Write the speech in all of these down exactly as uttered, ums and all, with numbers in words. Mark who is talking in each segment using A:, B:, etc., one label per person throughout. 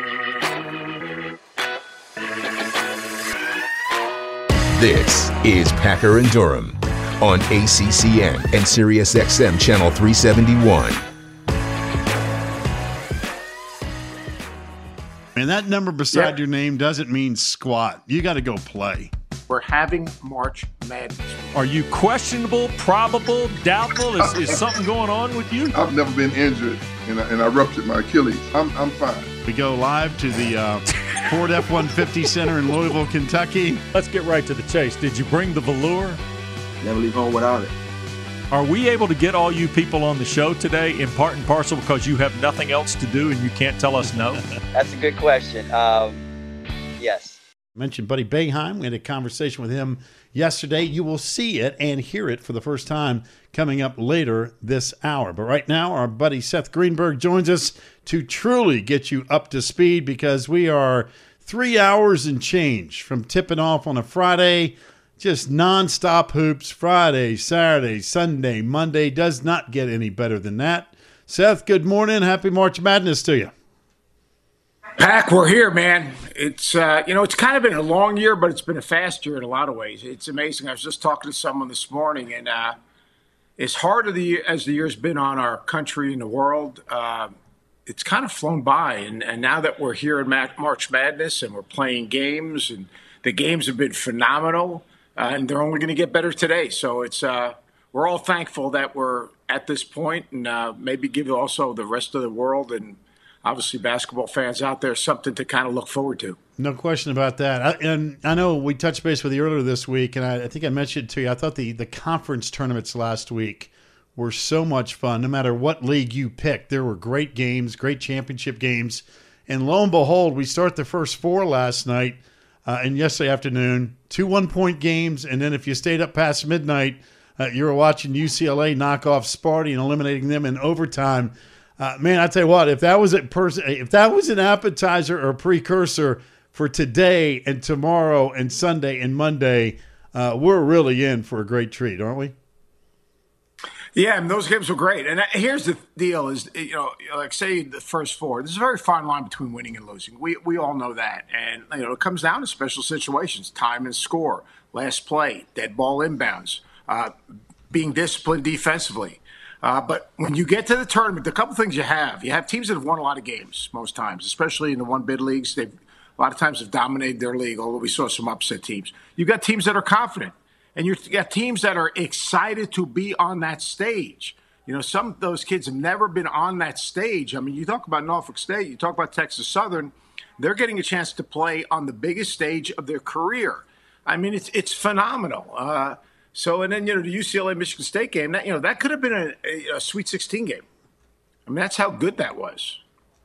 A: This is Packer and Durham on A C C N and Sirius X M Channel three seventy-one.
B: And that number beside
C: Yeah.
B: your name doesn't mean squat. You got to go play.
C: We're having March Madness.
D: Are you questionable, probable, doubtful? Is, is something going on with you?
E: I've never been injured, and I, and I ruptured my Achilles. I'm I'm fine.
B: We go live to the uh, Ford F one fifty Center in Louisville, Kentucky.
D: Let's get right to the chase. Did you bring the velour?
F: Never leave home without it.
D: Are we able to get all you people on the show today in part and parcel because you have nothing else to do and you can't tell us no?
G: That's a good question. Um, yes.
B: I mentioned Buddy Boeheim. We had a conversation with him yesterday. You will see it and hear it for the first time coming up later this hour. But right now, our buddy Seth Greenberg joins us to truly get you up to speed because we are three hours and change from tipping off on a Friday. Just nonstop hoops, Friday, Saturday, Sunday, Monday. Does not get any better than that. Seth, good morning. Happy March Madness to you.
C: Pack, we're here, man. It's, uh, you know, it's kind of been a long year, but it's been a fast year in a lot of ways. It's amazing. I was just talking to someone this morning, and uh, as hard of the, as the year's been on our country and the world, uh, it's kind of flown by. And, and now that we're here in March Madness and we're playing games, and the games have been phenomenal, uh, and they're only going to get better today. So it's uh, we're all thankful that we're at this point, and uh, maybe give also the rest of the world and obviously basketball fans out there something to kind of look forward to.
B: No question about that. I, and I know we touched base with you earlier this week, and I, I think I mentioned it to you. I thought the, the conference tournaments last week were so much fun. No matter what league you picked, there were great games, great championship games. And lo and behold, we start the first four last night uh, and yesterday afternoon, two one-point games. And then if you stayed up past midnight, uh, you were watching U C L A knock off Sparty and eliminating them in overtime. Uh, man, I tell you what, if that was a person, if that was an appetizer or precursor for today and tomorrow and Sunday and Monday, uh, we're really in for a great treat, aren't we?
C: Yeah, and those games were great. And here's the deal: is you know, like say the first four. There's a very fine line between winning and losing. We we all know that, and you know, it comes down to special situations, time and score, last play, dead ball inbounds, uh, being disciplined defensively. Uh, but when you get to the tournament, the couple things you have, you have teams that have won a lot of games most times, especially in the one-bid leagues. They've a lot of times have dominated their league, although we saw some upset teams. You've got teams that are confident, and you've got teams that are excited to be on that stage. You know, some of those kids have never been on that stage. I mean, you talk about Norfolk State, you talk about Texas Southern, they're getting a chance to play on the biggest stage of their career. I mean, it's it's phenomenal. Uh So, and then, you know, the U C L A-Michigan State game, that, you know, that could have been a, a, a Sweet sixteen game. I mean, that's how good that was.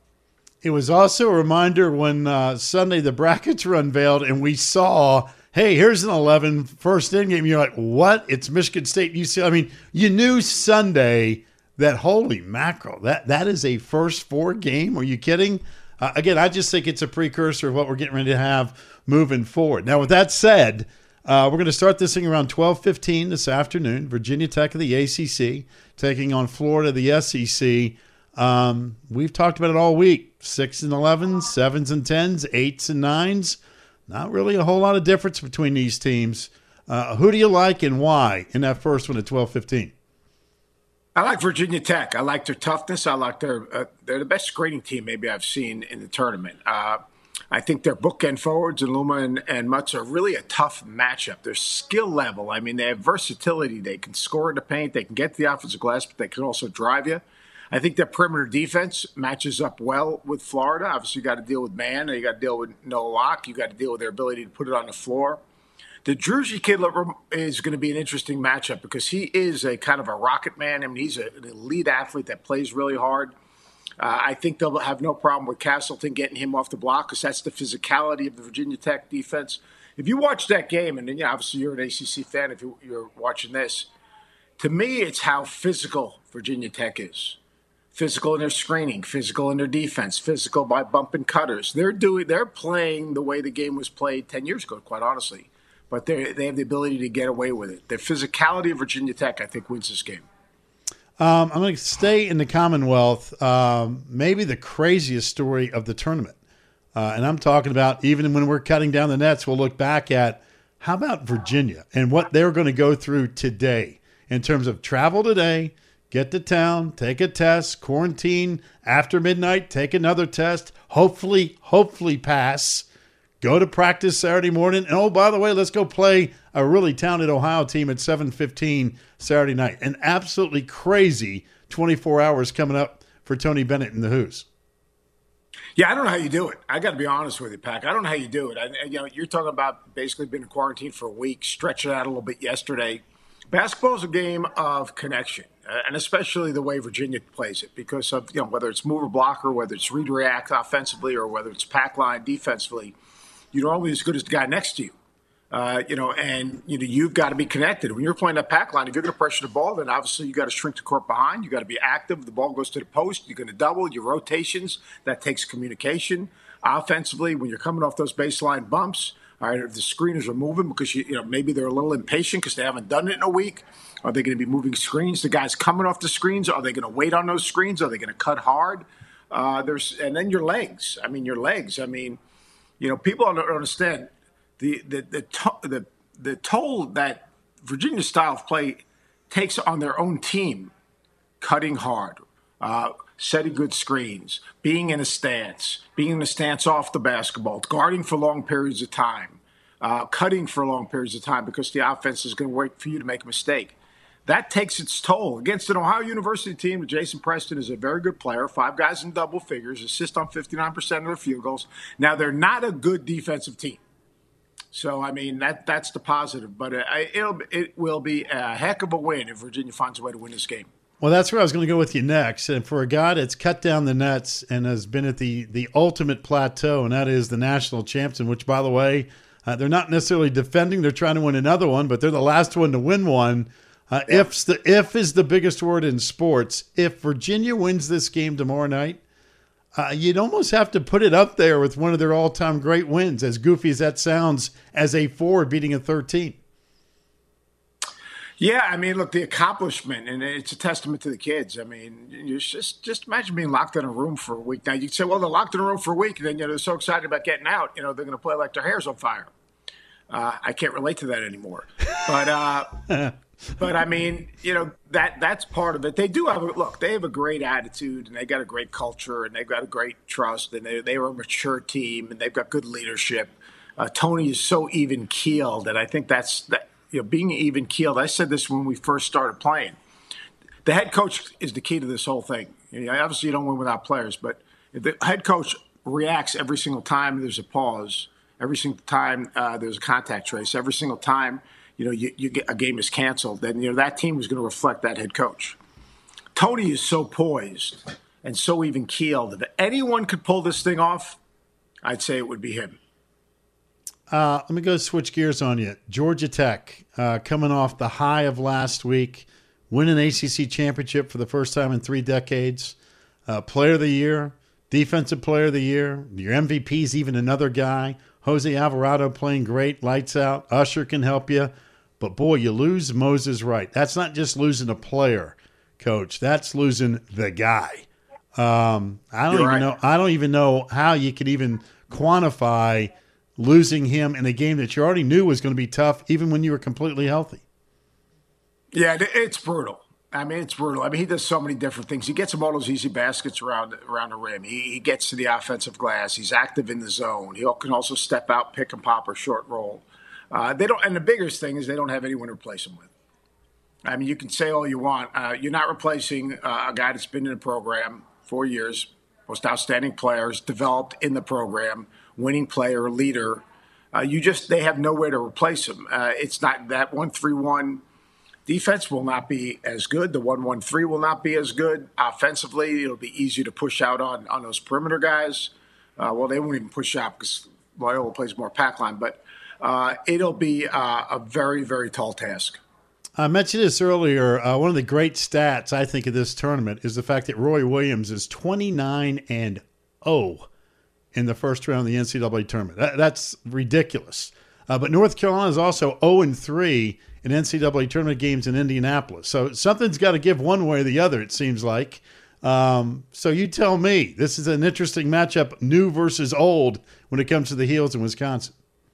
B: It was also a reminder when uh, Sunday the brackets were unveiled and we saw, hey, here's an eleven first in game. You're like, what? It's Michigan State, U C L A. I mean, you knew Sunday that, holy mackerel, that, that is a first four game. Are you kidding? Uh, again, I just think it's a precursor of what we're getting ready to have moving forward. Now, with that said, Uh, we're going to start this thing around twelve fifteen this afternoon. Virginia Tech of the A C C taking on Florida, the S E C. Um, we've talked about it all week. Six and elevens, sevens and tens, eights and nines. Not really a whole lot of difference between these teams. Uh, who do you like and why in that first one at twelve fifteen?
C: I like Virginia Tech. I like their toughness. I like their uh, – they're the best screening team maybe I've seen in the tournament. Uh I think their bookend forwards, and Luma and, and Mutz, are really a tough matchup. Their skill level, I mean, they have versatility. They can score in the paint. They can get to the offensive glass, but they can also drive you. I think their perimeter defense matches up well with Florida. Obviously, you got to deal with man, and you got to deal with Noah Locke. You got to deal with their ability to put it on the floor. The Druzy kid is going to be an interesting matchup because he is a kind of a rocket man. I mean, he's a, an elite athlete that plays really hard. Uh, I think they'll have no problem with Castleton getting him off the block because that's the physicality of the Virginia Tech defense. If you watch that game, and then, yeah, obviously you're an A C C fan if you, you're watching this, to me it's how physical Virginia Tech is. Physical in their screening, physical in their defense, physical by bumping cutters. They're doing, they're playing the way the game was played ten years ago, quite honestly. But they they have the ability to get away with it. The physicality of Virginia Tech, I think, wins this game.
B: Um, I'm going to stay in the Commonwealth. Um, maybe the craziest story of the tournament. Uh, and I'm talking about even when we're cutting down the nets, we'll look back at how about Virginia and what they're going to go through today in terms of travel today, get to town, take a test, quarantine after midnight, take another test, hopefully, hopefully pass, go to practice Saturday morning. And oh, by the way, let's go play a really talented Ohio team at seven fifteen Saturday night. An absolutely crazy twenty-four hours coming up for Tony Bennett and the Hoos.
C: Yeah, I don't know how you do it. I got to be honest with you, Pack. I don't know how you do it. I, you know, you're talking about basically being in quarantine for a week, stretch it out a little bit yesterday. Basketball is a game of connection, uh, and especially the way Virginia plays it, because of, you know, whether it's mover blocker, whether it's read react offensively, or whether it's pack line defensively, you're only as good as the guy next to you. Uh, you know, and you know you've got to be connected. When you're playing that pack line, if you're going to pressure the ball, then obviously you got to shrink the court behind. You got to be active. The ball goes to the post. You're going to double your rotations. That takes communication. Offensively, when you're coming off those baseline bumps, all right, if the screeners are moving because you, you know maybe they're a little impatient because they haven't done it in a week. Are they going to be moving screens? The guys coming off the screens, are they going to wait on those screens? Are they going to cut hard? Uh, there's and then your legs. I mean, your legs. I mean, you know, people don't understand. The the the, to, the the toll that Virginia style of play takes on their own team, cutting hard, uh, setting good screens, being in a stance, being in a stance off the basketball, guarding for long periods of time, uh, cutting for long periods of time because the offense is going to wait for you to make a mistake. That takes its toll against an Ohio University team. Jason Preston is a very good player, five guys in double figures, assist on fifty-nine percent of their field goals. Now, they're not a good defensive team. So, I mean, that that's the positive. But it, it'll, it will be a heck of a win if Virginia finds a way to win this game.
B: Well, that's where I was going to go with you next. And for a guy that's cut down the nets and has been at the, the ultimate plateau, and that is the national champion, which, by the way, uh, they're not necessarily defending. They're trying to win another one, but they're the last one to win one. Uh, yeah. If's the, if is the biggest word in sports. If Virginia wins this game tomorrow night, Uh, you'd almost have to put it up there with one of their all-time great wins, as goofy as that sounds, as a four beating a thirteen.
C: Yeah, I mean, look, the accomplishment, and it's a testament to the kids. I mean, you just just imagine being locked in a room for a week. Now, you'd say, well, they're locked in a room for a week, and then you know, they're so excited about getting out, you know, they're going to play like their hair's on fire. Uh, I can't relate to that anymore. But, uh, but I mean, you know, that that's part of it. They do have a look. They have a great attitude, and they got a great culture, and they've got a great trust, and they they were a mature team, and they've got good leadership. Uh, Tony is so even keeled, and I think that's that. You know, being even keeled. I said this when we first started playing. The head coach is the key to this whole thing. You know, obviously, you don't win without players, but if the head coach reacts every single time there's a pause, every single time uh, there's a contact trace, every single time. You know, you, you get a game is canceled, then, you know, that team is going to reflect that head coach. Tony is so poised and so even keeled. If anyone could pull this thing off, I'd say it would be him.
B: Uh, let me go switch gears on you. Georgia Tech, uh, coming off the high of last week, win an A C C championship for the first time in three decades. Uh, player of the year, defensive player of the year. Your M V P is even another guy. Jose Alvarado playing great, lights out. Usher can help you. But, boy, you lose Moses Wright. That's not just losing a player, Coach. That's losing the guy. Um, I don't
C: You're
B: even
C: right.
B: know. I don't even know how you could even quantify losing him in a game that you already knew was going to be tough, even when you were completely healthy.
C: Yeah, it's brutal. I mean, it's brutal. I mean, he does so many different things. He gets him all those easy baskets around around the rim. He, he gets to the offensive glass. He's active in the zone. He can also step out, pick and pop, or short roll. Uh, they don't, and the biggest thing is they don't have anyone to replace him with. I mean, you can say all you want. Uh, you're not replacing uh, a guy that's been in the program four years, most outstanding players, developed in the program, winning player, leader. Uh, you just they have nowhere to replace him. Uh, it's not that one three one defense will not be as good. The one one three will not be as good. Offensively, it'll be easier to push out on on those perimeter guys. Uh, well, they won't even push out because Loyola plays more pack line, but. Uh, it'll be uh, a very, very tall task.
B: I mentioned this earlier. Uh, one of the great stats, I think, of this tournament is the fact that Roy Williams is twenty-nine and oh in the first round of the N C double A tournament. That, that's ridiculous. Uh, but North Carolina is also oh and three in N C double A tournament games in Indianapolis. So something's got to give one way or the other, it seems like. Um, so you tell me, this is an interesting matchup, new versus old, when it comes to the Heels in Wisconsin.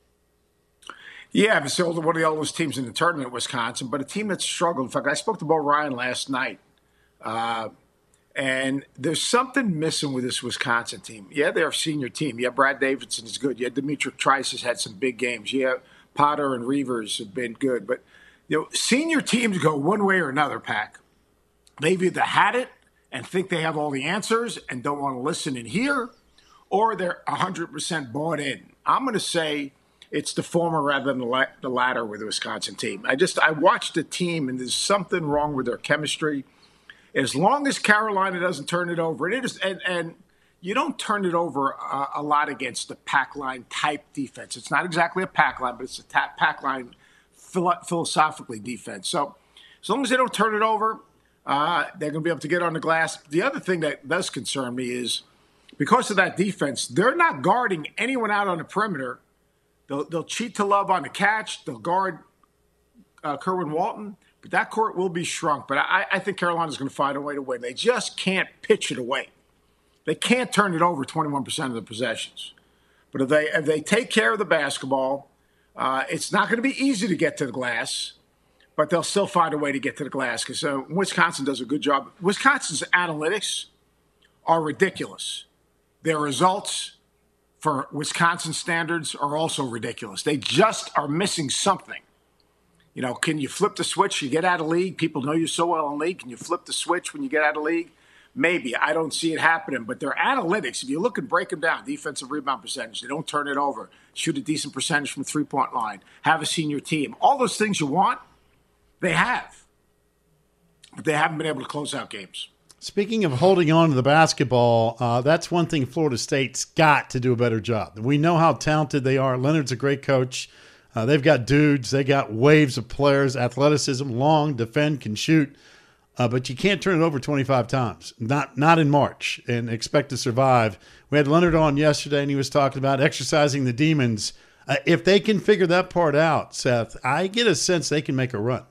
C: Yeah, it's one of the oldest teams in the tournament, Wisconsin, but a team that's struggled. In fact, I spoke to Bo Ryan last night, uh, and there's something missing with this Wisconsin team. Yeah, they're a senior team. Yeah, Brad Davidson is good. Yeah, Dimitri Trice has had some big games. Yeah, Potter and Reavers have been good. But, you know, senior teams go one way or another, Pack. They've either had it and think they have all the answers and don't want to listen and hear, or they're one hundred percent bought in. I'm going to say it's the former rather than the latter with the Wisconsin team. I just I watched the team, and there's something wrong with their chemistry. As long as Carolina doesn't turn it over, and, it is, and, and you don't turn it over a, a lot against the pack line type defense. It's not exactly a pack line, but it's a ta- pack line philo- philosophically defense. So as long as they don't turn it over, uh, they're going to be able to get on the glass. The other thing that does concern me is because of that defense, they're not guarding anyone out on the perimeter. They'll, they'll cheat to Love on the catch. They'll guard uh, Kerwin Walton. But that court will be shrunk. But I, I think Carolina's going to find a way to win. They just can't pitch it away. They can't turn it over twenty-one percent of the possessions. But if they if they take care of the basketball, uh, it's not going to be easy to get to the glass. But they'll still find a way to get to the glass because uh, Wisconsin does a good job. Wisconsin's analytics are ridiculous. Their results for Wisconsin standards are also ridiculous. They just are missing something. You know, can you flip the switch? You get out of league. People know you so well in league. Can you flip the switch when you get out of league? Maybe. I don't see it happening. But their analytics, if you look and break them down, defensive rebound percentage, they don't turn it over, shoot a decent percentage from the three-point line, have a senior team. All those things you want, they have. But they haven't been able to close out games.
B: Speaking of holding on to the basketball, uh, that's one thing Florida State's got to do a better job. We know how talented they are. Leonard's a great coach. Uh, they've got dudes. They got waves of players, athleticism, long, defend, can shoot. Uh, but you can't turn it over twenty-five times, not not in March, and expect to survive. We had Leonard on yesterday, and he was talking about exercising the demons. Uh, if they can figure that part out, Seth, I get a sense they can make a run.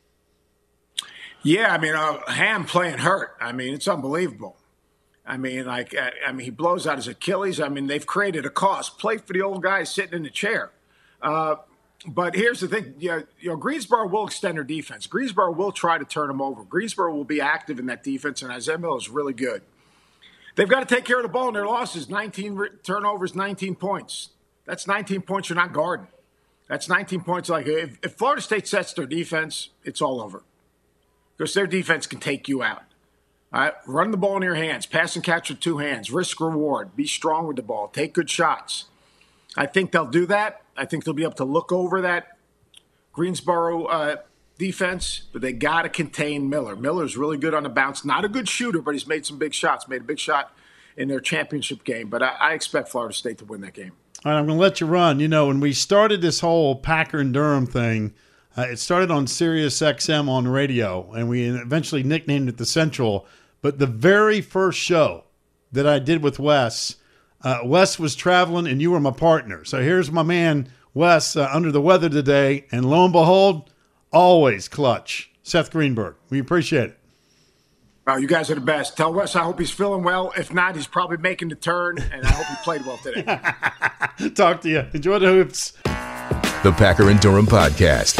C: Yeah, I mean, uh, Ham playing hurt. I mean, it's unbelievable. I mean, like, I, I mean, he blows out his Achilles. I mean, they've created a cost. Play for the old guy sitting in the chair. Uh, but here's the thing. You know, you know, Greensboro will extend their defense. Greensboro will try to turn them over. Greensboro will be active in that defense, and Isaiah Miller is really good. They've got to take care of the ball in their losses. nineteen turnovers, nineteen points. That's nineteen points you're not guarding. That's nineteen points. Like, if, if Florida State sets their defense, it's all over. Because their defense can take you out. All right? Run the ball in your hands. Pass and catch with two hands. Risk reward. Be strong with the ball. Take good shots. I think they'll do that. I think they'll be able to look over that Greensboro uh, defense, but they got to contain Miller. Miller's really good on the bounce. Not a good shooter, but he's made some big shots. Made a big shot in their championship game. But I, I expect Florida State to win that game.
B: All right, I'm going to let you run. You know, when we started this whole Packer and Durham thing, Uh, it started on Sirius X M on radio, and we eventually nicknamed it the Central. But the very first show that I did with Wes, uh, Wes was traveling, and you were my partner. So here's my man, Wes, uh, under the weather today. And lo and behold, always clutch. Seth Greenberg. We appreciate it.
C: Wow, you guys are the best. Tell Wes I hope he's feeling well. If not, he's probably making the turn, and I hope he played well today.
B: Talk to you. Enjoy the hoops.
A: The Packer and Durham Podcast.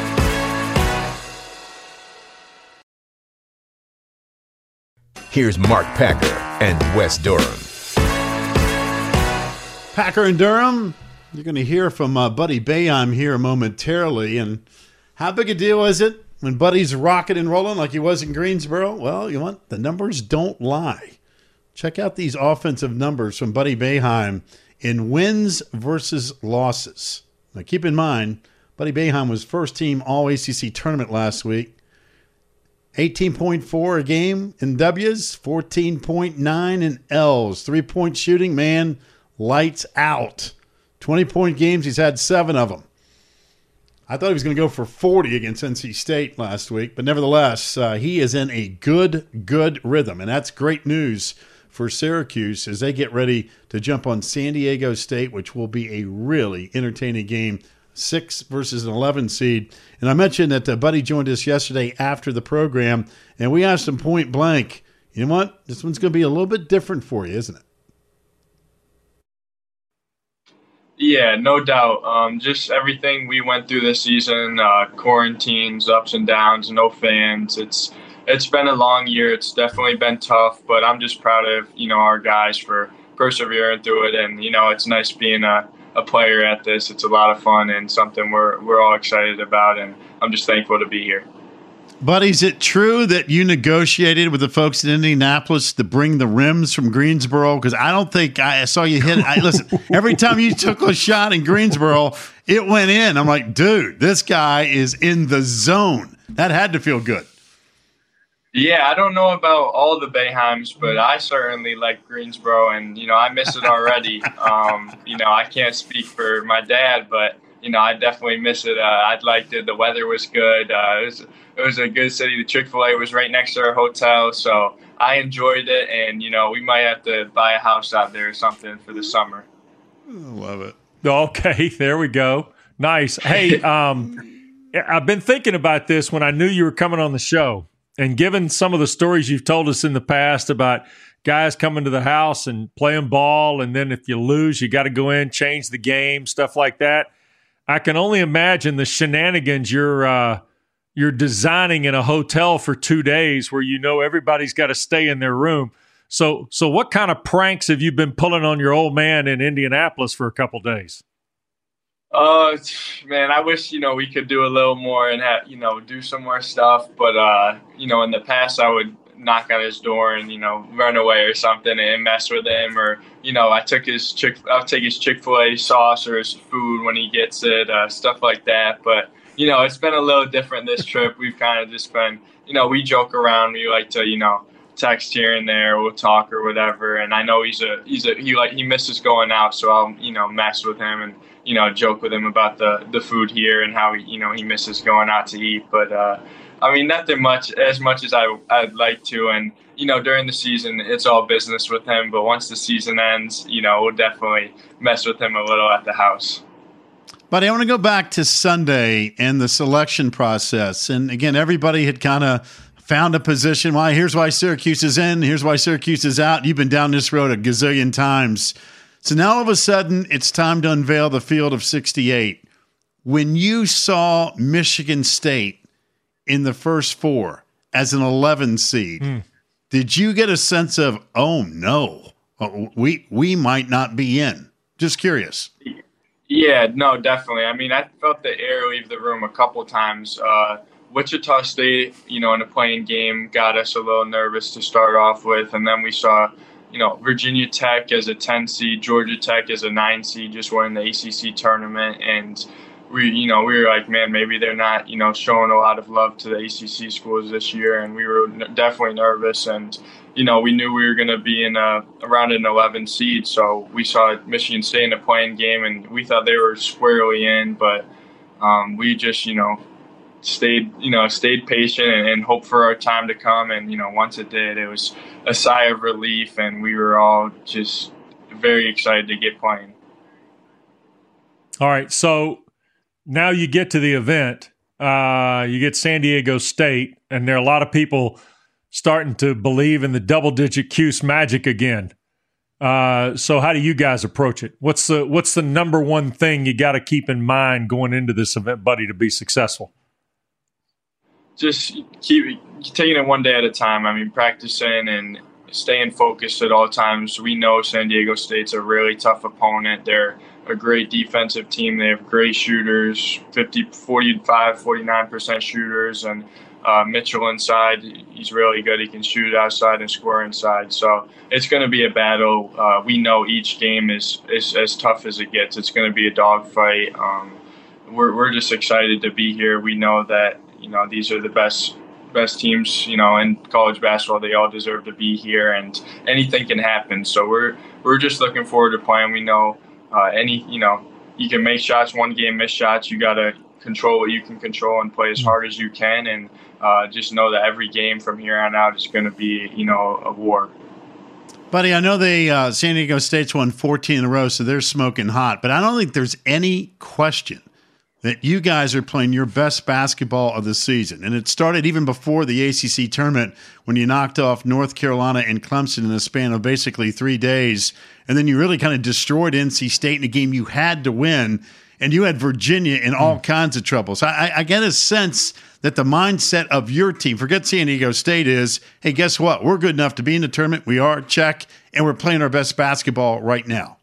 A: Here's Mark Packer and Wes Durham.
B: Packer and Durham, you're going to hear from uh, Buddy Boeheim here momentarily. And how big a deal is it when Buddy's rocking and rolling like he was in Greensboro? Well, you know what? The numbers don't lie. Check out these offensive numbers from Buddy Boeheim in wins versus losses. Now, keep in mind, Buddy Boeheim was first team All A C C tournament last week. eighteen point four a game in W's, fourteen point nine in L's. Three-point shooting, man, lights out. twenty-point games, he's had seven of them. I thought he was going to go for forty against N C State last week, but nevertheless, uh, he is in a good, good rhythm, and that's great news for Syracuse as they get ready to jump on San Diego State, which will be a really entertaining game. Six versus an eleven seed. And I mentioned that uh, Buddy joined us yesterday after the program, and we asked him point blank, You know what? This one's going to be a little bit different for you, isn't it?
H: Yeah, no doubt. Um, just everything we went through this season, uh, quarantines, ups and downs, no fans. It's it's been a long year. It's definitely been tough, but I'm just proud of, you know, our guys for persevering through it. And, you know, it's nice being a, a player at this. It's a lot of fun and something we're we're all excited about, and I'm just thankful to be here.
B: Buddy, is it true that you negotiated with the folks in Indianapolis to bring the rims from Greensboro? Because I don't think I saw you hit it. I, listen, every time you took a shot in Greensboro, it went in. I'm like, dude, this guy is in the zone. That had to feel good.
H: Yeah, I don't know about all the Boeheims, but I certainly like Greensboro, and, you know, I miss it already. um, you know, I can't speak for my dad, but, you know, I definitely miss it. Uh, I liked it. The weather was good. Uh, it was it was a good city. The Chick-fil-A was right next to our hotel, so I enjoyed it. And, you know, we might have to buy a house out there or something for the summer.
B: I love it.
D: Okay, there we go. Nice. Hey, um, I've been thinking about this when I knew you were coming on the show. And given some of the stories you've told us in the past about guys coming to the house and playing ball, and then if you lose, you got to go in, change the game, stuff like that, I can only imagine the shenanigans you're uh, you're designing in a hotel for two days where you know everybody's got to stay in their room. So, so what kind of pranks have you been pulling on your old man in Indianapolis for a couple days?
H: Uh, man, I wish, you know, we could do a little more and have, you know, do some more stuff. But, uh, you know, in the past, I would knock on his door and, you know, run away or something and mess with him. Or, you know, I took his Chick, I'll take his Chick-fil-A sauce or his food when he gets it, uh, stuff like that. But, you know, it's been a little different this trip. We've kind of just been, you know, we joke around. We like to, you know, text here and there, we'll talk or whatever. And I know he's a, he's a, he like, he misses going out. So I'll, you know, mess with him and, you know, joke with him about the, the food here and how, he, you know, he misses going out to eat. But, uh, I mean, nothing much, as much as I, I'd like to. And, you know, during the season, it's all business with him. But once the season ends, you know, we'll definitely mess with him a little at the house.
B: But I want to go back to Sunday and the selection process. And, again, everybody had kind of found a position. Why? Here's why Syracuse is in. Here's why Syracuse is out. You've been down this road a gazillion times. So now all of a sudden, it's time to unveil the field of sixty-eight. When you saw Michigan State in the first four as an eleven seed, mm. did you get a sense of, oh, no, we we might not be in? Just curious.
H: Yeah, no, definitely. I mean, I felt the air leave the room a couple times. Uh, Wichita State, you know, in a playing game, got us a little nervous to start off with, and then we saw – you know, Virginia Tech as a ten seed, Georgia Tech as a nine seed, just winning the A C C tournament. And we, you know, we were like, man, maybe they're not, you know, showing a lot of love to the A C C schools this year. And we were definitely nervous. And, you know, we knew we were going to be in a, around an eleven seed. So we saw Michigan State in a playing game and we thought they were squarely in. But um, we just, you know, stayed, you know, stayed patient and, and hoped for our time to come. And, you know, once it did, it was a sigh of relief, and we were all just very excited to get playing.
D: All right, so now you get to the event. Uh, you get San Diego State, and there are a lot of people starting to believe in the double-digit Cuse magic again. Uh, so how do you guys approach it? What's the what's the number one thing you got to keep in mind going into this event, buddy, to be successful?
H: Just keep taking it one day at a time. I mean, practicing and staying focused at all times. We know San Diego State's a really tough opponent. They're a great defensive team. They have great shooters, fifty, forty-five, forty-nine percent shooters. And uh, Mitchell inside, he's really good. He can shoot outside and score inside. So it's going to be a battle. Uh, we know each game is, is as tough as it gets. It's going to be a dogfight. Um, we're, we're just excited to be here. We know that, you know, these are the best best teams, you know, in college basketball. They all deserve to be here, and anything can happen. So we're we're just looking forward to playing. We know uh, any, you know, you can make shots one game, miss shots. You got to control what you can control and play as hard as you can, and uh, just know that every game from here on out is going to be, you know, a war.
B: Buddy, I know they uh, San Diego State's won fourteen in a row, so they're smoking hot. But I don't think there's any question that you guys are playing your best basketball of the season. And it started even before the A C C tournament when you knocked off North Carolina and Clemson in the span of basically three days. And then you really kind of destroyed N C State in a game you had to win. And you had Virginia in all mm. kinds of trouble. So I, I get a sense that the mindset of your team, forget San Diego State, is, hey, guess what? We're good enough to be in the tournament. We are, check, and we're playing our best basketball right now.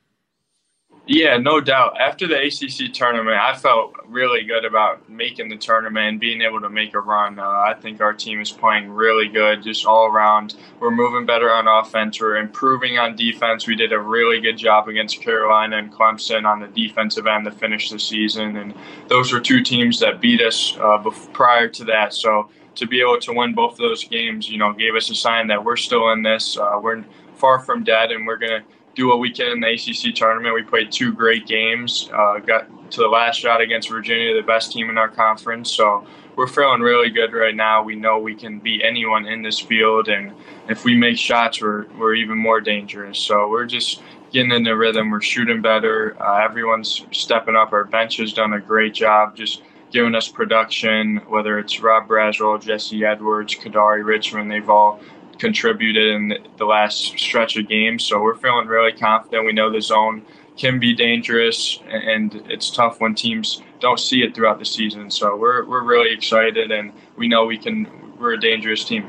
H: Yeah, no doubt. After the A C C tournament, I felt really good about making the tournament and being able to make a run. Uh, I think our team is playing really good, just all around. We're moving better on offense. We're improving on defense. We did a really good job against Carolina and Clemson on the defensive end to finish the season. And those were two teams that beat us uh, before, prior to that. So to be able to win both of those games, you know, gave us a sign that we're still in this. Uh, we're far from dead, and we're going to do what we can in the A C C tournament. We played two great games, uh, got to the last shot against Virginia, the best team in our conference. So we're feeling really good right now. We know we can beat anyone in this field, and if we make shots, we're we're even more dangerous. So we're just getting in the rhythm. We're shooting better. Uh, everyone's stepping up. Our bench has done a great job just giving us production, whether it's Rob Braswell, Jesse Edwards, Kadari Richmond. They've all contributed in the last stretch of games. So we're feeling really confident. We know the zone can be dangerous, and it's tough when teams don't see it throughout the season. So we're we're really excited, and we know we can. We're a dangerous team.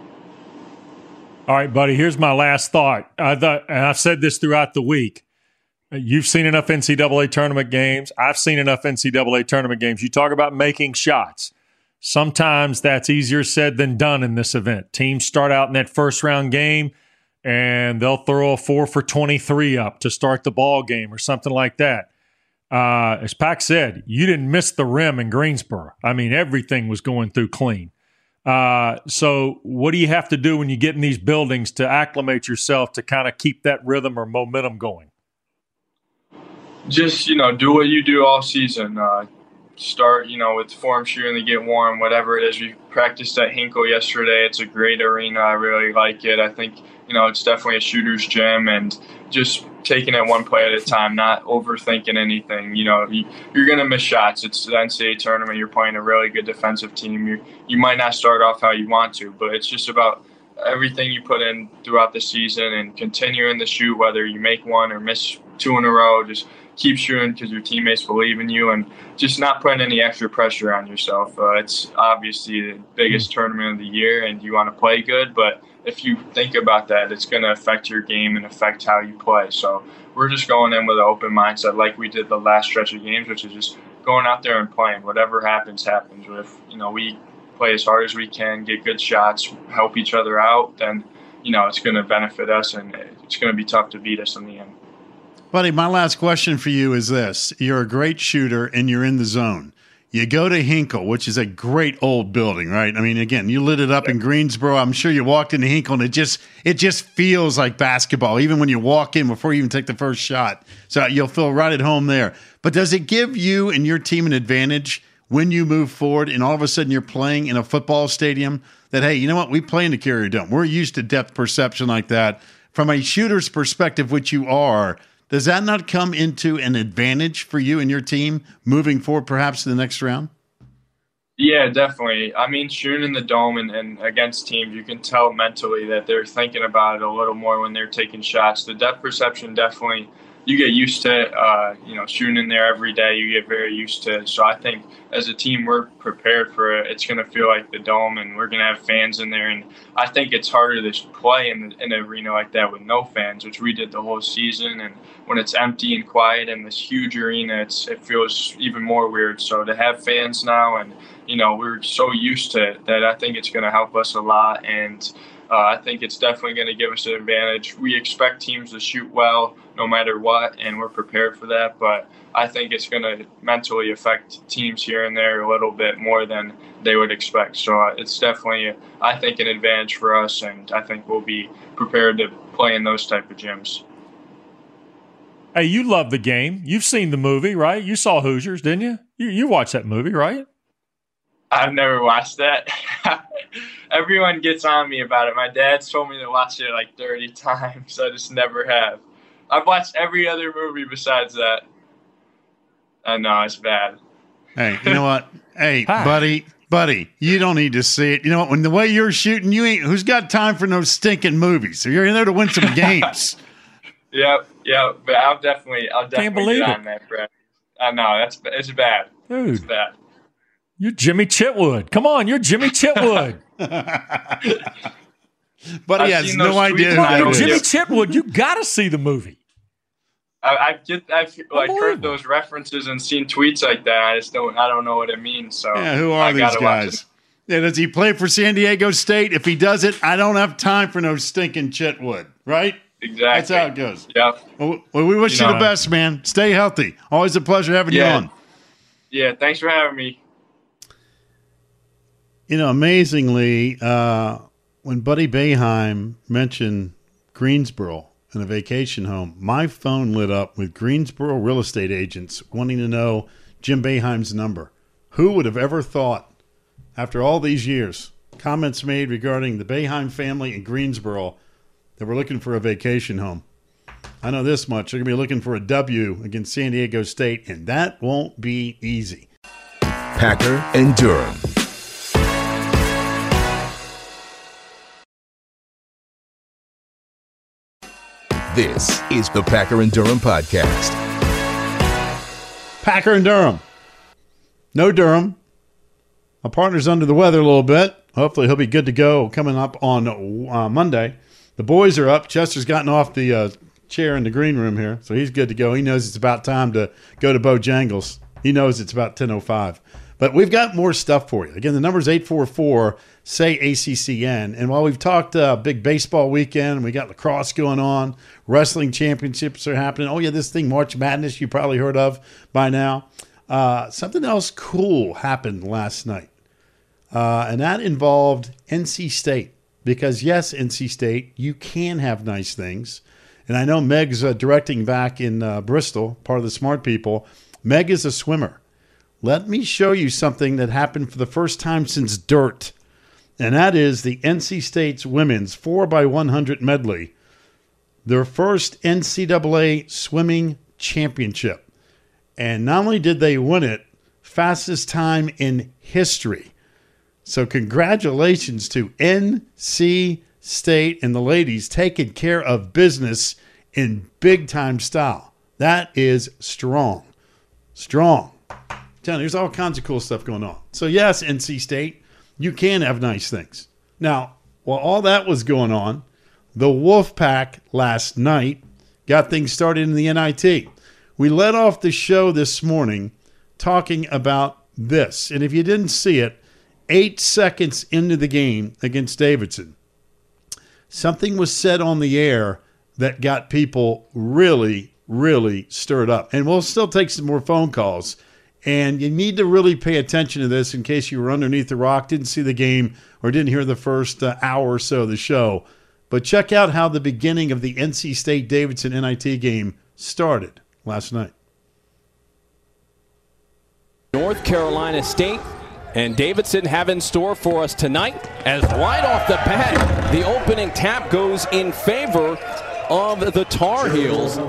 D: All right, buddy, here's my last thought. I thought, and I've said this throughout the week. You've seen enough N C double A tournament games. I've seen enough N C double A tournament games. You talk about making shots. Sometimes that's easier said than done in this event. Teams start out in that first round game and they'll throw a four for twenty-three up to start the ball game or something like that. Uh, as Pac said, you didn't miss the rim in Greensboro. I mean, everything was going through clean. Uh, so what do you have to do when you get in these buildings to acclimate yourself to kind of keep that rhythm or momentum going?
H: Just, you know, do what you do all season. Uh, Start, you know, with form shooting to get warm, whatever it is. We practiced at Hinkle yesterday. It's a great arena. I really like it. I think, you know, it's definitely a shooter's gym, and just taking it one play at a time, not overthinking anything. You know, you, you're going to miss shots. It's the N C double A tournament. You're playing a really good defensive team. You you might not start off how you want to, but it's just about everything you put in throughout the season and continuing to shoot, whether you make one or miss two in a row. Just keep shooting because your teammates believe in you, and just not putting any extra pressure on yourself. Uh, it's obviously the biggest mm-hmm. tournament of the year, and you want to play good, but if you think about that, it's going to affect your game and affect how you play. So we're just going in with an open mindset like we did the last stretch of games, which is just going out there and playing. Whatever happens, happens. If, you know, we play as hard as we can, get good shots, help each other out, then, you know, it's going to benefit us, and it's going to be tough to beat us in the end.
B: Buddy, my last question for you is this. You're a great shooter, and you're in the zone. You go to Hinkle, which is a great old building, right? I mean, again, you lit it up in Greensboro. I'm sure you walked into Hinkle, and it just it just feels like basketball, even when you walk in before you even take the first shot. So you'll feel right at home there. But does it give you and your team an advantage when you move forward and all of a sudden you're playing in a football stadium that, hey, you know what? We play in the Carrier Dome. We're used to depth perception like that. From a shooter's perspective, which you are, does that not come into an advantage for you and your team moving forward perhaps to the next round?
H: Yeah, definitely. I mean, shooting in the dome and, and against teams, you can tell mentally that they're thinking about it a little more when they're taking shots. The depth perception, definitely, you get used to it. Uh, you know, shooting in there every day, you get very used to it. So I think as a team, we're prepared for it. It's going to feel like the dome, and we're going to have fans in there. And I think it's harder to play in, in an arena like that with no fans, which we did the whole season. And when it's empty and quiet in this huge arena, it's it feels even more weird. So to have fans now, and, you know, we're so used to it that I think it's going to help us a lot. And uh, I think it's definitely going to give us an advantage. We expect teams to shoot well no matter what, and we're prepared for that. But I think it's going to mentally affect teams here and there a little bit more than they would expect. So uh, it's definitely, I think, an advantage for us, and I think we'll be prepared to play in those type of gyms.
D: Hey, you love the game. You've seen the movie, right? You saw Hoosiers, didn't you? You, you watched that movie, right?
H: I've never watched that. Everyone gets on me about it. My dad's told me to watch it like thirty times. I just never have. I've watched every other movie besides that. I know, it's bad.
B: Hey, you know what? Hey,
D: Hi.
B: buddy, buddy, you don't need to see it. You know what? When the way you're shooting, you ain't. Who's got time for no stinking movies? So you're in there to win some games.
H: Yep, yeah, but I'll definitely, I'll definitely
D: believe
H: get
D: it.
H: on that, Brad. I know that's it's bad.
D: Dude.
H: It's bad.
D: You're Jimmy Chitwood. Come on, you're Jimmy Chitwood.
B: But he
H: I've
B: has
H: seen
B: no
H: those
B: idea
H: tweets.
B: who
H: I
B: that
H: don't
B: is.
H: get-
D: Jimmy Chitwood, you got to see the movie.
H: I, I've just, I've like
D: Unbelievable.
H: heard those references and seen tweets like that. I just don't, I don't know what it means. So
B: Yeah, who
H: I
B: are these
H: gotta watch
B: guys?
H: it.
B: Yeah, does he play for San Diego State? If he doesn't, I don't have time for no stinking Chitwood, right?
H: Exactly.
B: That's how it goes.
H: Yeah,
B: Well, well, we wish you,
H: You
B: the
H: know.
B: best, man. Stay healthy. Always a pleasure having you
H: Yeah.
B: on.
H: yeah. Thanks for having me.
B: You know, amazingly, uh, when Buddy Boeheim mentioned Greensboro and a vacation home, my phone lit up with Greensboro real estate agents wanting to know Jim Boeheim's number. Who would have ever thought, after all these years, comments made regarding the Boeheim family in Greensboro, that we're looking for a vacation home? I know this much. They're going to be looking for a W against San Diego State, and that won't be easy.
A: Packer and Durham. This is the Packer and Durham podcast.
B: Packer and Durham. No Durham. My partner's under the weather a little bit. Hopefully he'll be good to go coming up on uh, Monday. The boys are up. Chester's gotten off the uh, chair in the green room here, so he's good to go. He knows it's about time to go to Bojangles. He knows it's about ten oh five. But we've got more stuff for you. Again, the number is eight four four, S A Y, A C C N. And while we've talked uh, big baseball weekend, we got lacrosse going on, wrestling championships are happening. Oh, yeah, this thing, March Madness, you probably heard of by now. Uh, something else cool happened last night, uh, and that involved N C State. Because, yes, N C State, you can have nice things. And I know Meg's uh, directing back in uh, Bristol, part of the smart people. Meg is a swimmer. Let me show you something that happened for the first time since dirt, and that is the N C State's women's four by one hundred medley, their first N C double A swimming championship. And not only did they win it, fastest time in history. So congratulations to N C State and the ladies taking care of business in big-time style. That is strong. Strong. Telling you, there's all kinds of cool stuff going on. So yes, N C State, you can have nice things. Now, while all that was going on, the Wolfpack last night got things started in the N I T. We led off the show this morning talking about this. And if you didn't see it, eight seconds into the game against Davidson, something was said on the air that got people really, really stirred up. And we'll still take some more phone calls. And you need to really pay attention to this in case you were underneath the rock, didn't see the game, or didn't hear the first uh, hour or so of the show. But check out how the beginning of the N C State-Davidson N I T game started last night.
I: North Carolina State and Davidson have in store for us tonight, as right off the bat, the opening tap goes in favor of the Tar Heels.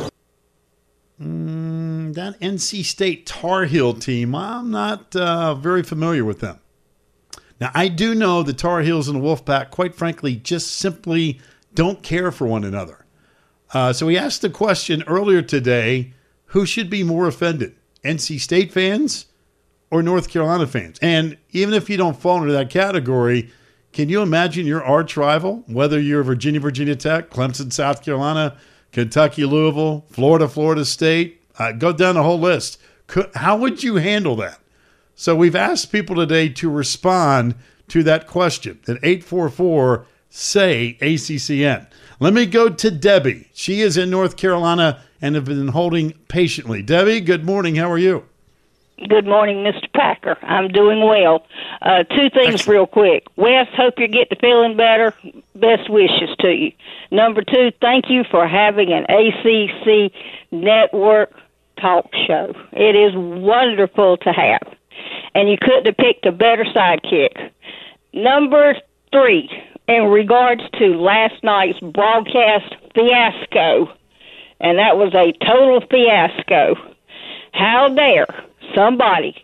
B: Mm, that N C State Tar Heel team, I'm not uh, very familiar with them. Now, I do know the Tar Heels and the Wolfpack, quite frankly, just simply don't care for one another. Uh, so we asked the question earlier today, who should be more offended, N C State fans or North Carolina fans? And even if you don't fall into that category, can you imagine your arch rival, whether you're Virginia, Virginia Tech, Clemson, South Carolina, Kentucky, Louisville, Florida, Florida State, uh, go down the whole list. Could, how would you handle that? So we've asked people today to respond to that question at eight four four, S A Y, A C C N. Let me go to Debbie. She is in North Carolina and have been holding patiently. Debbie, good morning. How are you?
J: Good morning, Mister Packer. I'm doing well. Uh, two things
B: Excellent.
J: real quick. Wes, hope you're getting feeling better. Best wishes to you. Number two, thank you for having an A C C network talk show. It is wonderful to have. And you couldn't have picked a better sidekick. Number three, in regards to last night's broadcast fiasco, and that was a total fiasco. How dare somebody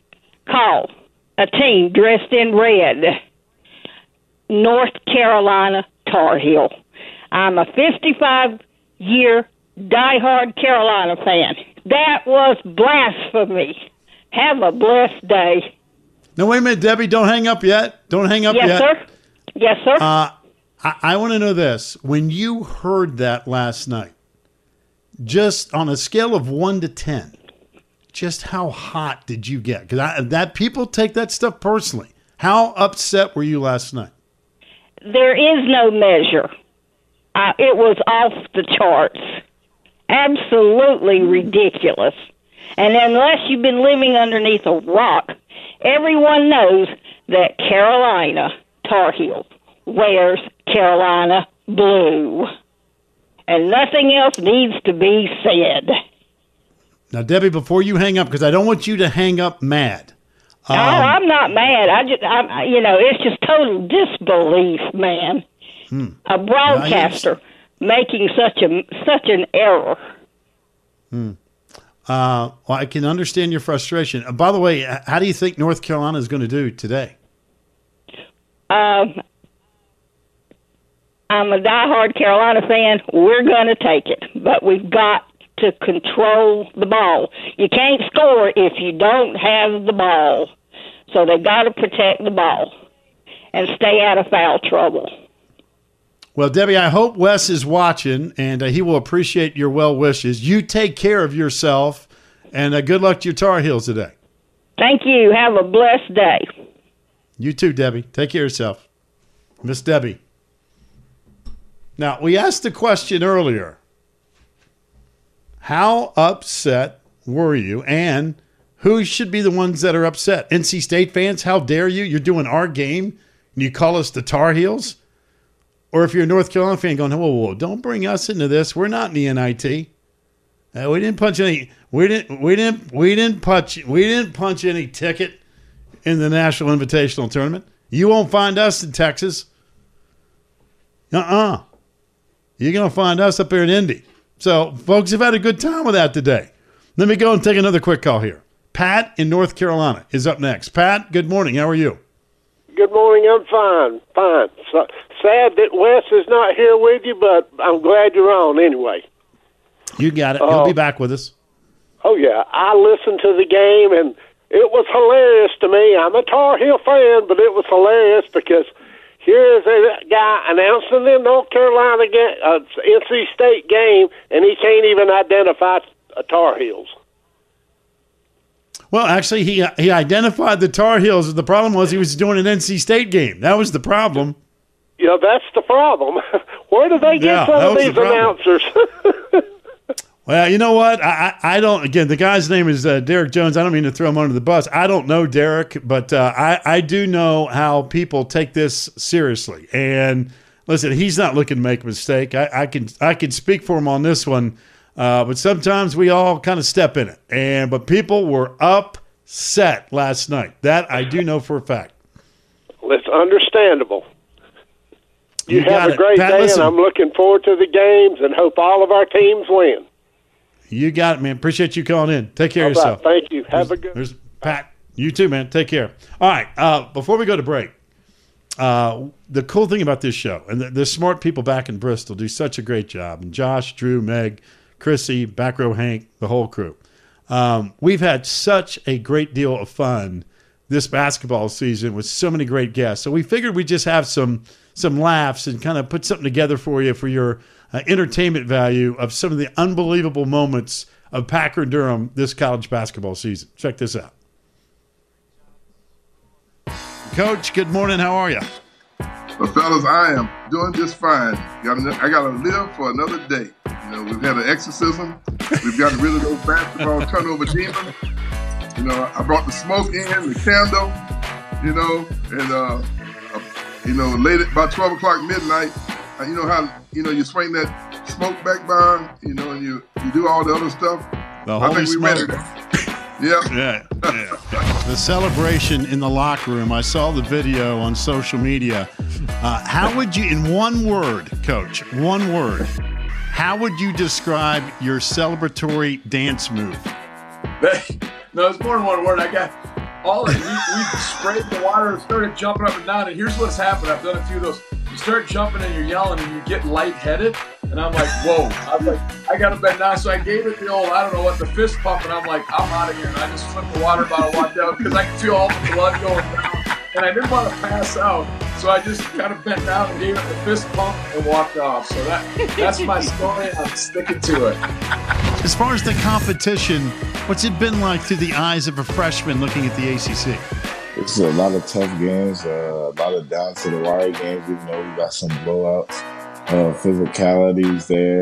J: call a team dressed in red North Carolina Tar Heel. I'm a fifty-five-year diehard Carolina fan. That was blasphemy. Have a blessed day.
B: No, wait a minute, Debbie. Don't hang up yet. Don't hang up
J: yes,
B: yet.
J: Yes, sir. Yes, sir.
B: Uh, I, I want to know this. When you heard that last night, just on a scale of one to ten, just how hot did you get? Because that people take that stuff personally. How upset were you last night?
J: There is no measure. Uh, it was off the charts. Absolutely ridiculous. And unless you've been living underneath a rock, everyone knows that Carolina Tar Heel wears Carolina blue. And nothing else needs to be said.
B: Now, Debbie, before you hang up, because I don't want you to hang up mad.
J: Um, oh, I'm not mad. I just, I, you know, it's just total disbelief, man. Hmm. A broadcaster making such a such an error.
B: Hmm. Uh, well, I can understand your frustration. Uh, by the way, how do you think North Carolina is going to do today?
J: Um, I'm a diehard Carolina fan. We're going to take it, but we've got to control the ball. You can't score if you don't have the ball. So they got to protect the ball and stay out of foul trouble.
B: Well, Debbie, I hope Wes is watching, and uh, he will appreciate your well wishes. You take care of yourself, and uh, good luck to your Tar Heels today.
J: Thank you. Have a blessed day.
B: You too, Debbie. Take care of yourself. Miss Debbie. Now, we asked the question earlier. How upset were you, and who should be the ones that are upset? N C State fans, how dare you? You're doing our game, and you call us the Tar Heels? Or if you're a North Carolina fan going, whoa, whoa, don't bring us into this. We're not in the N I T. Uh, we didn't punch any. We didn't. We didn't. We didn't punch. We didn't punch any ticket in the National Invitational Tournament. You won't find us in Texas. Uh-uh. You're gonna find us up here in Indy. So, folks have had a good time with that today. Let me go and take another quick call here. Pat in North Carolina is up next. Pat, good morning. How are you?
K: Good morning. I'm fine. Fine. So, sad that Wes is not here with you, but I'm glad you're on anyway.
B: You got it.
K: Uh,
B: He'll be back with us.
K: Oh, yeah. I listened to the game, and it was hilarious to me. I'm a Tar Heel fan, but it was hilarious because here's a guy announcing the North Carolina game, uh, N C State game, and he can't even identify a Tar Heels.
B: Well, actually, he he identified the Tar Heels. The problem was he was doing an N C State game. That was the problem.
K: You know, that's the problem. Where do they get
B: yeah,
K: some of these the announcers?
B: Well, you know what? I, I, I don't, again, the guy's name is uh, Derek Jones. I don't mean to throw him under the bus. I don't know Derek, but uh, I, I do know how people take this seriously. And listen, he's not looking to make a mistake. I, I can I can speak for him on this one. Uh, but sometimes we all kind of step in it. And but people were upset last night. That I do know for a fact.
K: Well, it's understandable. You,
B: you
K: have a
B: it.
K: great
B: Pat,
K: day,
B: listen.
K: and I'm looking forward to the games and hope all of our teams win.
B: You got it, man. Appreciate you calling in. Take care
K: all
B: of yourself.
K: Right. Thank you. Have
B: there's,
K: a good
B: There's Pat. You too, man. Take care. All right. Uh, before we go to break, uh, the cool thing about this show, and the, the smart people back in Bristol do such a great job, and Josh, Drew, Meg, Chrissy, Back Row Hank, the whole crew. Um, we've had such a great deal of fun this basketball season with so many great guests. So we figured we'd just have some some laughs and kind of put something together for you for your uh, entertainment value of some of the unbelievable moments of Packer and Durham this college basketball season. Check this out. Coach, good morning. How are you?
E: Well, fellas, I am doing just fine. Got I got to live for another day. You know, we've had an exorcism. We've gotten rid of those basketball turnover demons. You know, I brought the smoke in, the candle, you know, and, uh, you know, late at about twelve o'clock midnight, uh, you know how, you know, you swing that smoke back by, you know, and you, you do all the other stuff.
B: The
E: I
B: holy
E: think we ready. Yeah.
B: Yeah. yeah. The celebration in the locker room. I saw the video on social media. Uh, how would you, in one word, Coach, one word, how would you describe your celebratory dance move?
F: No, it's more than one word. I got
L: all of it, we, we sprayed the water and started jumping up and down. And here's what's happened. I've done a few of those. You start jumping and you're yelling and you get lightheaded. And I'm like, whoa. I was like, I got to bend down. So I gave it the old, I don't know what, the fist pump. And I'm like, I'm out of here. And I just flipped the water bottle, walked out because I could feel all the blood going down. And I didn't want to pass out. So I just kind of bent down and gave it the fist pump and walked off. So that that's my story. I'm sticking to it.
B: As far as the competition, what's it been like through the eyes of a freshman looking at the A C C?
M: It's a lot of tough games, uh, a lot of down to the wire games, even though we got some blowouts, uh, physicalities there.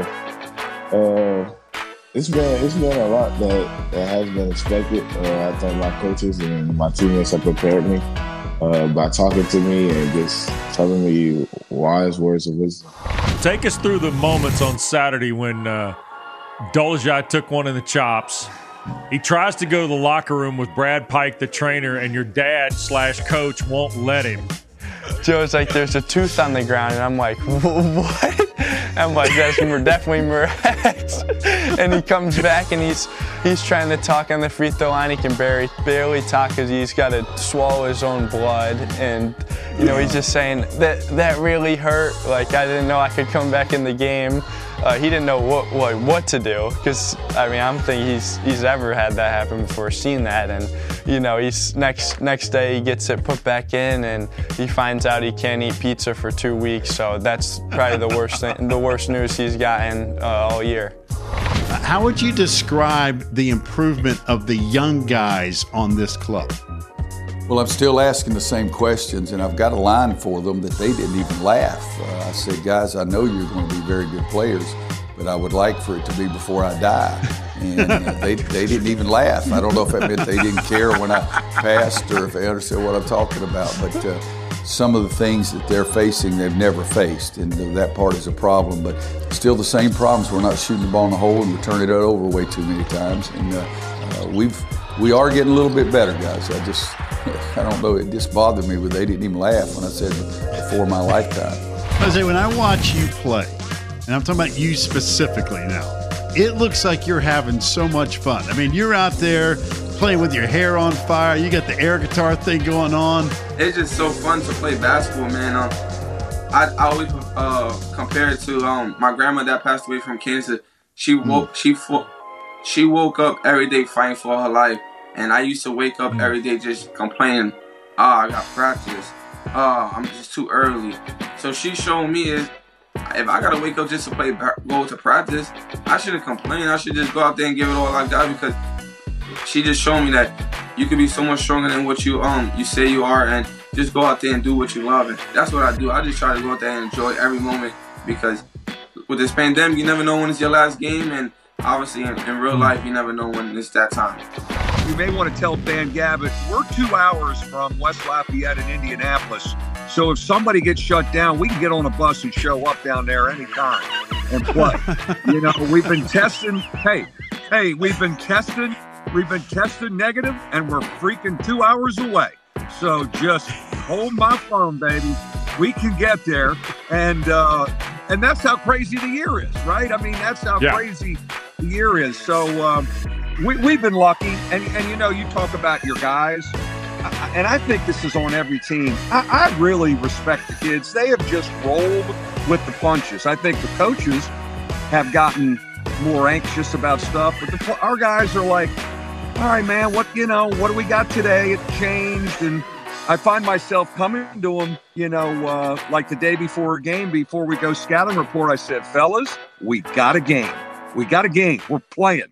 M: Uh, it's been it's been a lot that, that has been expected. Uh, I think my coaches and my teammates have prepared me uh, by talking to me and just telling me wise words of wisdom.
D: Take us through the moments on Saturday when uh, Dolezaj took one in the chops. He tries to go to the locker room with Brad Pike, the trainer, and your dad slash coach won't let him.
N: Joe's like, there's a tooth on the ground, and I'm like, what? I'm like, that's definitely Murex. And he comes back, and he's he's trying to talk on the free throw line. He can barely, barely talk because he's got to swallow his own blood. And, you know, he's just saying, that that really hurt. Like, I didn't know I could come back in the game. Uh, he didn't know what what, what to do because, I mean, I don't think he's he's ever had that happen before, seen that. And, you know, he's next next day he gets it put back in and he finds out he can't eat pizza for two weeks. So that's probably the worst thing, the worst news he's gotten uh, all year.
B: How would you describe the improvement of the young guys on this club?
O: Well, I'm still asking the same questions, and I've got a line for them that they didn't even laugh. Uh, I said, guys, I know you're going to be very good players, but I would like for it to be before I die. And uh, they, they didn't even laugh. I don't know if that meant they didn't care when I passed or if they understood what I'm talking about, but uh, some of the things that they're facing, they've never faced, and that part is a problem. But still the same problems. We're not shooting the ball in the hole, and we're turning it over way too many times. And uh, uh, we've we are getting a little bit better, guys. I just, I don't know, it just bothered me, but they didn't even laugh when I said before my lifetime.
B: Jose, when I watch you play, and I'm talking about you specifically now, it looks like you're having so much fun. I mean, you're out there playing with your hair on fire. You got the air guitar thing going on.
P: It's just so fun to play basketball, man. Um, I, I always uh, compare it to um, my grandma that passed away from cancer. She woke, mm. she fo- she woke up every day fighting for her life, and I used to wake up mm. every day just complaining, "Ah, oh, I got practice. Ah, oh, I'm just too early." So she showed me is, if I gotta wake up just to play, go to practice, I shouldn't complain. I should just go out there and give it all I got, because she just showed me that you can be so much stronger than what you um you say you are, and just go out there and do what you love. And that's what I do. I just try to go out there and enjoy every moment, because with this pandemic, you never know when it's your last game, and obviously in, in real life, you never know when it's that time.
Q: You may want to tell Dan Gavitt, we're two hours from West Lafayette in Indianapolis. So if somebody gets shut down, we can get on a bus and show up down there anytime and play. You know, we've been testing. Hey, hey, we've been testing. We've been testing negative, and we're freaking two hours away. So just hold my phone, baby. We can get there. And uh, and that's how crazy the year is, right? I mean, that's how yeah. crazy the year is. So um, we, we've been lucky. And, and, you know, you talk about your guys. And I think this is on every team. I, I really respect the kids. They have just rolled with the punches. I think the coaches have gotten more anxious about stuff, but the, our guys are like, all right, man, what, you know, what do we got today? It changed. And I find myself coming to them, you know, uh, like the day before a game, before we go scouting report, I said, fellas, we got a game. We got a game. We're playing.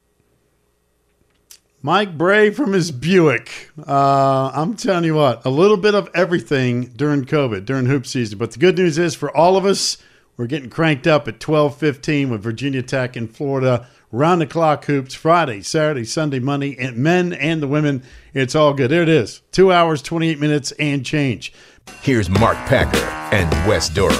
B: Mike Brey from his Buick. Uh, I'm telling you what, a little bit of everything during COVID, during hoop season. But the good news is for all of us, we're getting cranked up at twelve fifteen with Virginia Tech in Florida. Round-the-clock hoops, Friday, Saturday, Sunday, Monday, and men and the women. It's all good. There it is. Two hours, twenty-eight minutes, and change.
A: Here's Mark Packer and Wes Durham.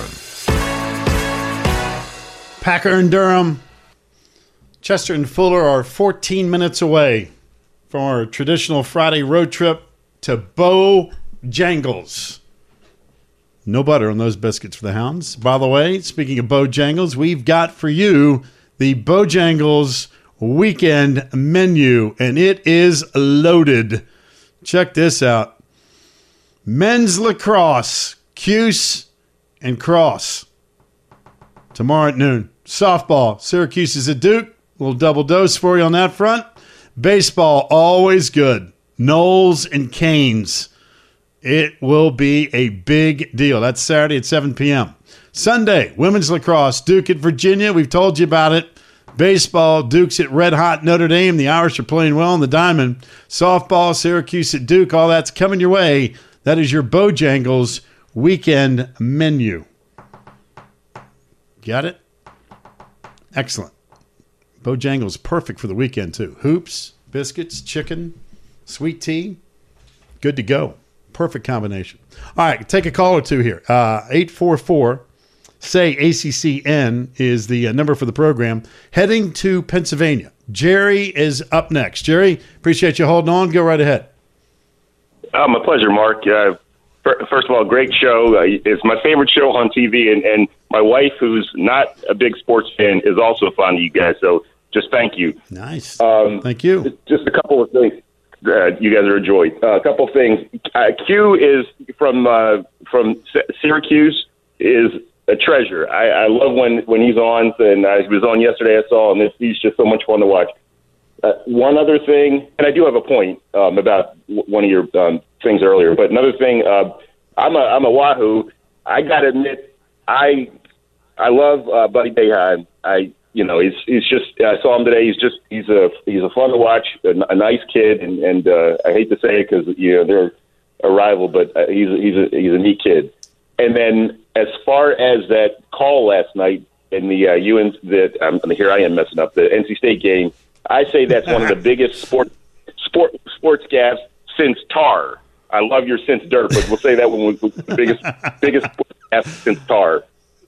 B: Packer and Durham. Chester and Fuller are fourteen minutes away from our traditional Friday road trip to Bojangles. No butter on those biscuits for the Hounds. By the way, speaking of Bojangles, we've got for you the Bojangles weekend menu, and it is loaded. check this out. Men's lacrosse, Cuse and Cross. Tomorrow at noon. Softball, Syracuse is at Duke. A little double dose for you on that front. Baseball, always good. Knowles and Canes. It will be a big deal. That's Saturday at seven p.m. Sunday, women's lacrosse, Duke at Virginia. We've told you about it. Baseball, Duke's at Red Hot Notre Dame. The Irish are playing well in the Diamond. Softball, Syracuse at Duke. All that's coming your way. That is your Bojangles weekend menu. Got it? Excellent. Bojangles, perfect for the weekend, too. Hoops, biscuits, chicken, sweet tea. Good to go. Perfect combination. All right, take a call or two here. Uh, eight four four, say A C C N is the uh, number for the program. Heading to Pennsylvania. Jerry is up next. Jerry, appreciate you holding on. Go right ahead.
R: Oh, my pleasure, Mark. Uh, first of all, great show. Uh, it's my favorite show on T V, and, and my wife, who's not a big sports fan, is also fond of you guys. So just thank you.
B: Nice.
R: Um,
B: thank you.
R: Just a couple of things. Uh, you guys are a joy. Uh, a couple of things. Uh, Q is from uh, from Syracuse is a treasure. I, I love when, when he's on, and I, he was on yesterday. I saw, and he's just so much fun to watch. Uh, one other thing, and I do have a point um, about w- one of your um, things earlier, but another thing, uh, I'm a I'm a Wahoo. I got to admit, I I love uh, Buddy Boeheim. I you know he's he's just I saw him today. He's just he's a he's a fun to watch, a, a nice kid, and and uh, I hate to say it because you know they're a rival, but uh, he's a, he's a he's a neat kid. And then as far as that call last night in the uh, U N that um, here I am messing up the N C State game. I say that's one of the biggest sport sport sports gaffes since Tar. I love your since Dirt, but we'll say that one was the biggest biggest sports gaffe since Tar.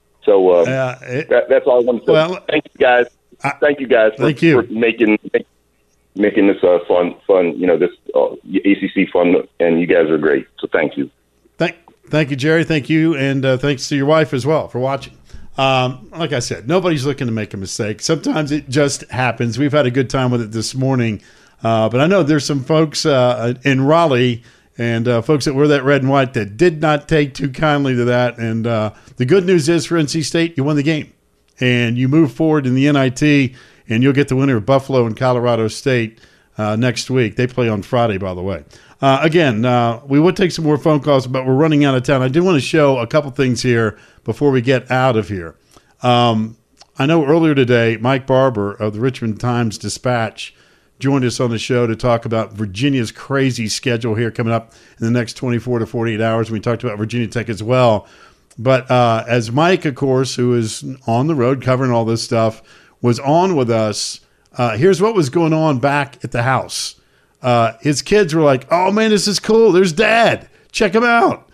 R: So um,
B: uh, it,
R: that, that's all I want to say.
B: Well,
R: thank you guys. I, thank you guys for,
B: thank you.
R: for making make, making this uh, fun fun. You know this uh, A C C fun, and you guys are great. So thank you.
B: Thank thank you, Jerry. Thank you, and uh, thanks to your wife as well for watching. Um, like I said, nobody's looking to make a mistake. Sometimes it just happens. We've had a good time with it this morning. Uh, but I know there's some folks uh, in Raleigh and uh, folks that wear that red and white that did not take too kindly to that. And uh, the good news is for N C State, you won the game. And you move forward in the N I T, and you'll get the winner of Buffalo and Colorado State uh, next week. They play on Friday, by the way. Uh, again, uh, we would take some more phone calls, but we're running out of time. I do want to show a couple things here before we get out of here. Um, I know earlier today, Mike Barber of the Richmond Times-Dispatch joined us on the show to talk about Virginia's crazy schedule here coming up in the next twenty-four to forty-eight hours. We talked about Virginia Tech as well. But uh, as Mike, of course, who is on the road covering all this stuff, was on with us, uh, here's what was going on back at the house. Uh, his kids were like, oh, man, this is cool. There's Dad. Check him out.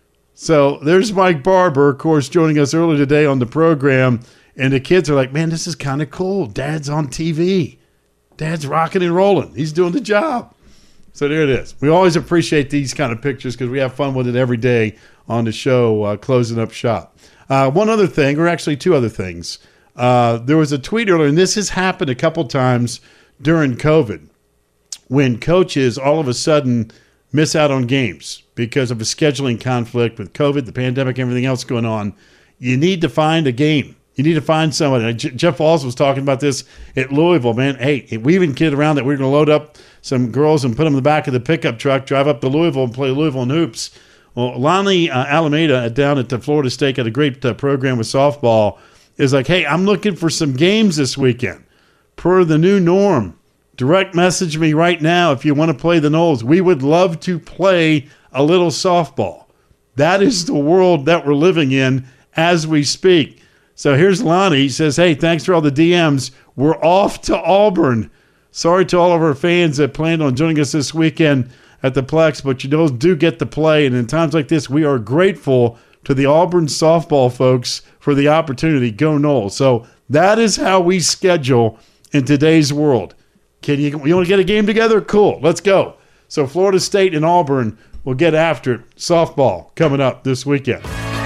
B: So there's Mike Barber, of course, joining us earlier today on the program. And the kids are like, man, this is kind of cool. Dad's on T V. Dad's rocking and rolling. He's doing the job. So there it is. We always appreciate these kind of pictures because we have fun with it every day on the show, uh, closing up shop. Uh, one other thing, or actually two other things. Uh, there was a tweet earlier, and this has happened a couple times during COVID, when coaches all of a sudden miss out on games because of a scheduling conflict with COVID, the pandemic, everything else going on. You need to find a game. You need to find somebody. J- Jeff Walls was talking about this at Louisville, man. Hey, we even kidded around that we were going to load up some girls and put them in the back of the pickup truck, drive up to Louisville and play Louisville in hoops. Well, Lonnie uh, Alameda down at the Florida State got a great uh, program with softball. Is like, hey, I'm looking for some games this weekend per the new norm. Direct message me right now if you want to play the Knowles. We would love to play a little softball. That is the world that we're living in as we speak. So here's Lonnie. He says, hey, thanks for all the D Ms. We're off to Auburn. Sorry to all of our fans that planned on joining us this weekend at the Plex, but you know, do get to play. And in times like this, we are grateful to the Auburn softball folks for the opportunity. Go Knowles. So that is how we schedule in today's world. Can you, you want to get a game together? Cool. Let's go. So Florida State and Auburn will get after it. Softball coming up this weekend.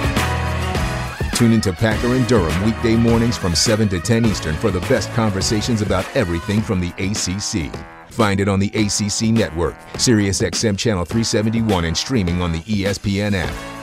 A: Tune into Packer and Durham weekday mornings from seven to ten Eastern for the best conversations about everything from the A C C. Find it on the A C C Network, SiriusXM Channel three seventy-one, and streaming on the E S P N app.